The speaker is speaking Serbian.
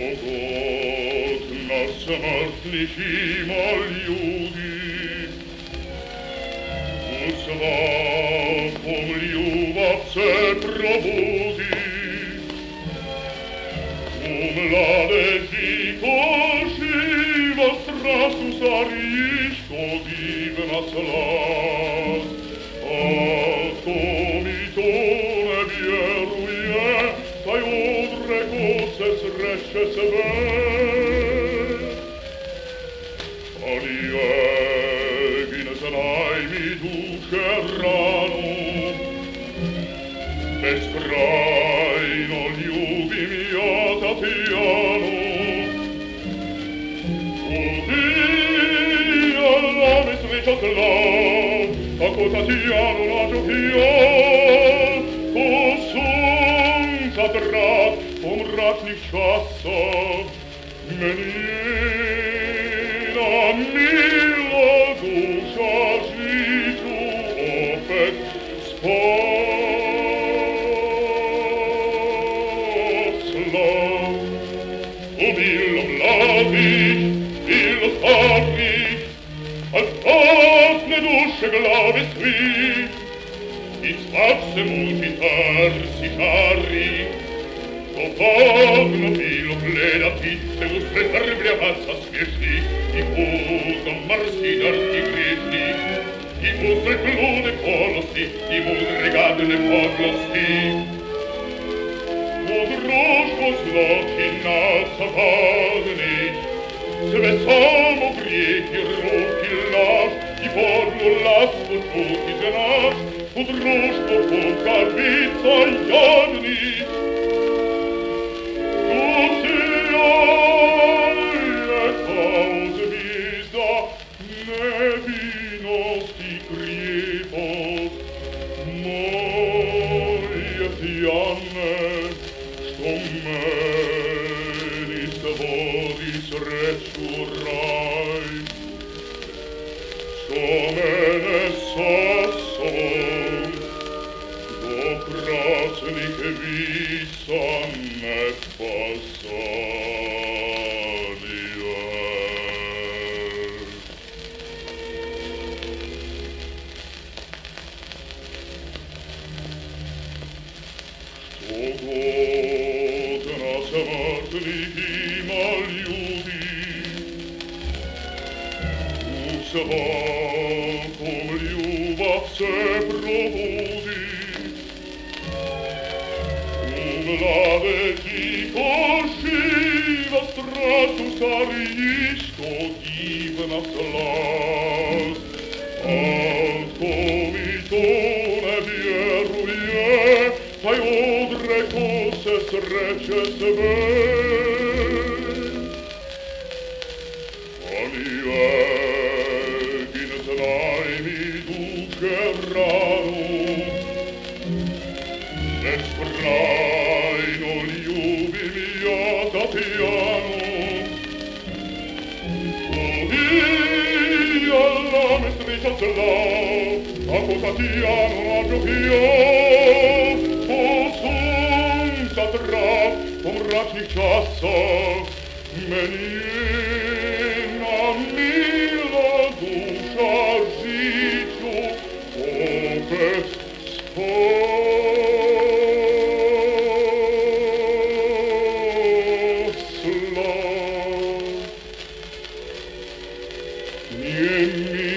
Вот нас смертных молюди, у свахом любовце пробуди, у младежико živo strastu zariško divna slast. A ko mi to ne vjeruje, taj odreko se sreće sve. Ali Evin, znaj mi duše ranu, beskrajno ljubim ja Tatjanu. Udijala mi sreća tla, kako Tatjanu nađoh ja, ko sunca drag po mračnih časa, meni njena mila duša žiću opet spasla. Bilo mladih, bilo starih, al spasne duše glave svih, i svak se muči tarsi žari. Pobavno bilo gledati se usred vrbljevaca smješnih, i puzom marsinar i grešnih, i usred lude polosti, i mudre gadne podlosti. U društvo zločina savadnih, sve samo grijeh i ruki laž, i podlu lasku čuti znaš, u društvo kukavica jadnih. Svakом ljubav se probudi, u mladeži ko živa strastu stariško divna slast. Ako mi to ne vjeruje, taj odreko se sreće sve. Ali znaj mi duše ranu, beskrajno ljubim ja Tatjanu. Udijala me sreća zla, ako Tatjanu nađoh ja, ko sunca drag po mračnih časa, meni njena mila duša žiću opet spasla. Nije mi